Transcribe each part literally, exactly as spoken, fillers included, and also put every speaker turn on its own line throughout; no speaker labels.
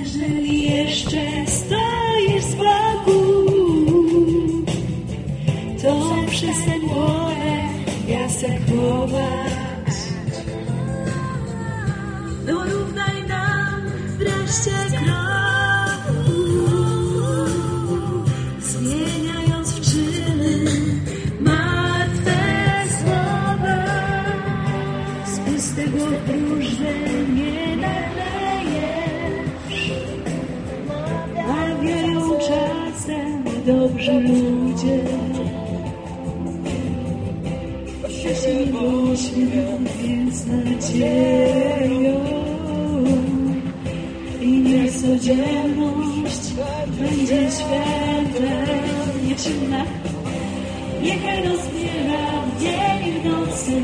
Jeżeli jeszcze stoisz z boku, to przestań głowę piasek chować. Dorównaj nam wreszcie kroku, zmieniając w czyny martwe słowa. Z pustego próżne nie nalejesz, bawią czasem dobrzy ludzie. Jeśli uśmiech jest nadzieją i niecodzienność będzie światem, nieczynna, niechaj rozbiera w dzień i w nocy.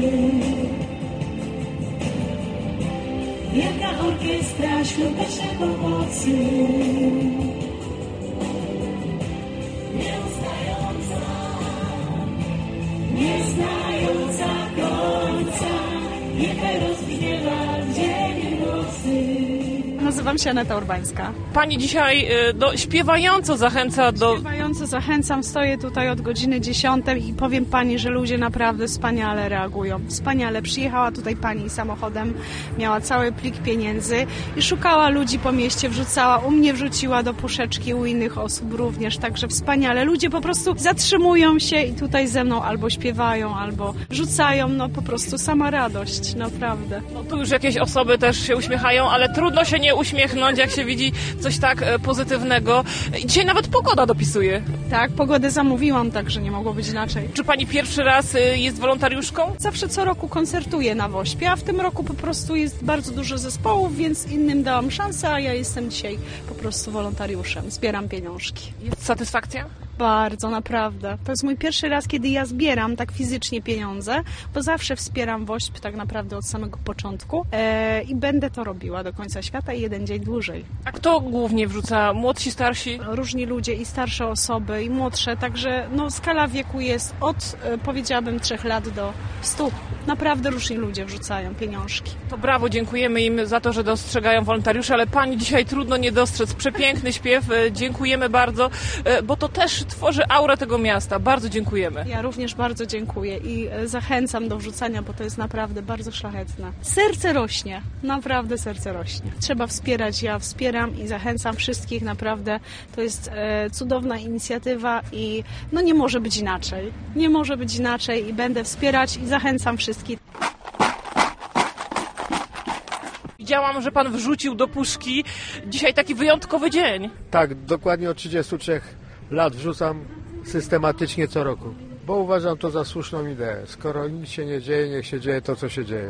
Wielka orkiestra świątecznej pomocy, nieustająca, nie znająca końca, niechaj rozbrzmiewa w dzień i w nocy.
Nazywam się Aneta Urbańska.
Pani dzisiaj do, śpiewająco zachęca do...
Śpiewająco zachęcam, stoję tutaj od godziny dziesiątej i powiem Pani, że ludzie naprawdę wspaniale reagują. Wspaniale. Przyjechała tutaj Pani samochodem, miała cały plik pieniędzy i szukała ludzi po mieście, wrzucała, u mnie wrzuciła do puszeczki, u innych osób również, także wspaniale. Ludzie po prostu zatrzymują się i tutaj ze mną albo śpiewają, albo rzucają, no po prostu sama radość, naprawdę.
No tu już jakieś osoby też się uśmiechają, ale trudno się nie uśmiechnąć, jak się widzi coś tak pozytywnego. I dzisiaj nawet pogoda dopisuje.
Tak, pogodę zamówiłam, także nie mogło być inaczej.
Czy Pani pierwszy raz jest wolontariuszką?
Zawsze co roku koncertuję na Wośpie, a w tym roku po prostu jest bardzo dużo zespołów, więc innym dałam szansę, a ja jestem dzisiaj po prostu wolontariuszem. Zbieram pieniążki.
Jest satysfakcja?
Bardzo, naprawdę. To jest mój pierwszy raz, kiedy ja zbieram tak fizycznie pieniądze, bo zawsze wspieram Wośp tak naprawdę od samego początku e, i będę to robiła do końca świata i jeden dzień dłużej.
A kto głównie wrzuca? Młodsi, starsi?
Różni ludzie i starsze osoby i młodsze, także no, skala wieku jest od, e, powiedziałabym, trzech lat do stu. Naprawdę różni ludzie wrzucają pieniążki.
To brawo, dziękujemy im za to, że dostrzegają wolontariusze, ale Pani dzisiaj trudno nie dostrzec. Przepiękny śpiew, dziękujemy bardzo, bo to też tworzy aurę tego miasta. Bardzo dziękujemy.
Ja również bardzo dziękuję i zachęcam do wrzucania, bo to jest naprawdę bardzo szlachetne. Serce rośnie, naprawdę serce rośnie. Trzeba wspierać, ja wspieram i zachęcam wszystkich, naprawdę to jest e, cudowna inicjatywa i no nie może być inaczej. Nie może być inaczej i będę wspierać i zachęcam wszystkich.
Widziałam, że Pan wrzucił do puszki dzisiaj taki wyjątkowy dzień.
Tak, dokładnie od trzydziestu trzech lat wrzucam systematycznie co roku, bo uważam to za słuszną ideę. Skoro nic się nie dzieje, niech się dzieje to, co się dzieje.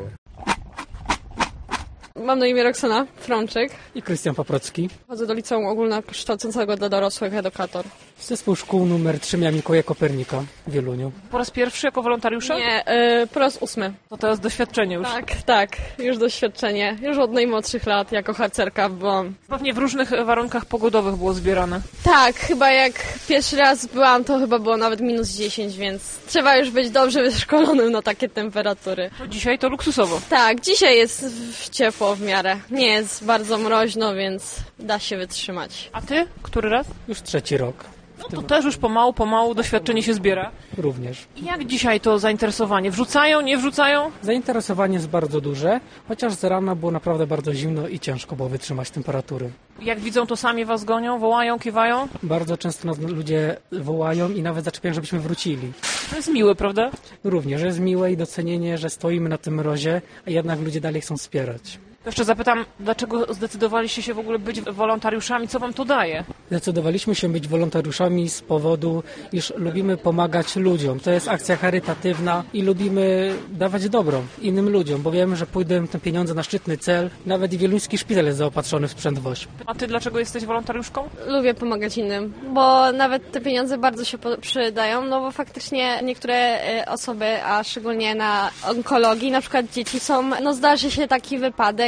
Mam na imię Roxana Frączyk.
I Krystian Paprocki.
Chodzę do liceum ogólnokształcącego dla dorosłych Edukator.
Zespół szkół numer trzy miał Mikołaja Kopernika w Wieluniu.
Po raz pierwszy jako wolontariusza?
Nie, yy, po raz ósmy.
To teraz doświadczenie już.
Tak, tak, już doświadczenie. Już od najmłodszych lat jako harcerka byłam.
Pewnie w różnych warunkach pogodowych było zbierane.
Tak, chyba jak pierwszy raz byłam, to chyba było nawet minus dziesięć, więc trzeba już być dobrze wyszkolonym na takie temperatury.
To dzisiaj to luksusowo.
Tak, dzisiaj jest ciepło w miarę. Nie jest bardzo mroźno, więc da się wytrzymać.
A ty? Który raz?
Już trzeci rok.
No to też już pomału, pomału doświadczenie się zbiera.
Również.
I jak dzisiaj to zainteresowanie? Wrzucają, nie wrzucają?
Zainteresowanie jest bardzo duże, chociaż z rana było naprawdę bardzo zimno i ciężko było wytrzymać temperatury.
Jak widzą, to sami was gonią, wołają, kiwają?
Bardzo często nas ludzie wołają i nawet zaczepiają, żebyśmy wrócili.
To jest miłe, prawda?
Również jest miłe i docenienie, że stoimy na tym mrozie, a jednak ludzie dalej chcą wspierać.
Jeszcze zapytam, dlaczego zdecydowaliście się w ogóle być wolontariuszami? Co wam to daje?
Zdecydowaliśmy się być wolontariuszami z powodu, iż lubimy pomagać ludziom. To jest akcja charytatywna i lubimy dawać dobro innym ludziom, bo wiemy, że pójdą te pieniądze na szczytny cel. Nawet i wieluński szpital jest zaopatrzony w sprzęt Wośp.
A ty dlaczego jesteś wolontariuszką?
Lubię pomagać innym, bo nawet te pieniądze bardzo się przydają, no bo faktycznie niektóre osoby, a szczególnie na onkologii, na przykład dzieci są, no zdarzy się taki wypadek,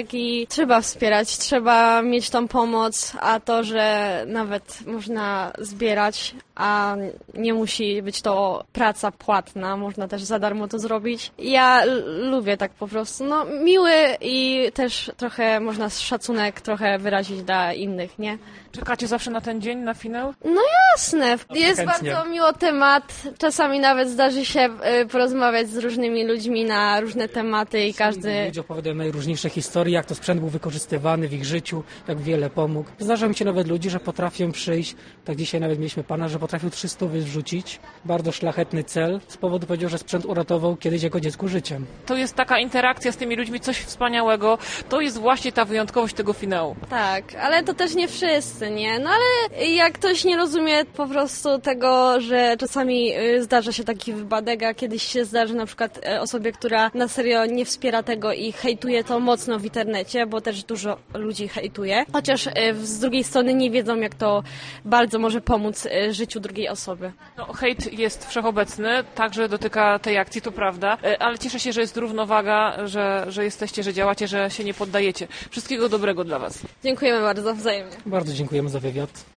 środek i trzeba wspierać, trzeba mieć tą pomoc, a to, że nawet można zbierać, a nie musi być to praca płatna, można też za darmo to zrobić. Ja l- lubię tak po prostu, no miły i też trochę można szacunek trochę wyrazić dla innych, nie?
Czekacie zawsze na ten dzień, na finał?
No jasne, jest
Chętnie.
bardzo miło temat, czasami nawet zdarzy się y, porozmawiać z różnymi ludźmi na różne tematy i każdy...
Ludzie opowiadają najróżniejsze historie, jak to sprzęt był wykorzystywany w ich życiu, jak wiele pomógł. Zdarza mi się nawet ludzi, że potrafią przyjść, tak dzisiaj nawet mieliśmy pana, że potrafił trzysta wrzucić, bardzo szlachetny cel, z powodu powiedział, że sprzęt uratował kiedyś jego dziecku życiem.
To jest taka interakcja z tymi ludźmi, coś wspaniałego. To jest właśnie ta wyjątkowość tego finału.
Tak, ale to też nie wszyscy, nie? No ale jak ktoś nie rozumie po prostu tego, że czasami y, zdarza się taki wypadek, a kiedyś się zdarzy na przykład y, osobie, która na serio nie wspiera tego i hejtuje to mocno w internecie, bo też dużo ludzi hejtuje, chociaż y, z drugiej strony nie wiedzą, jak to bardzo może pomóc y, życiu drugiej osoby.
No, hejt jest wszechobecny, także dotyka tej akcji, to prawda, e, ale cieszę się, że jest równowaga, że, że jesteście, że działacie, że się nie poddajecie. Wszystkiego dobrego dla Was.
Dziękujemy bardzo, wzajemnie.
Bardzo dziękujemy za wywiad.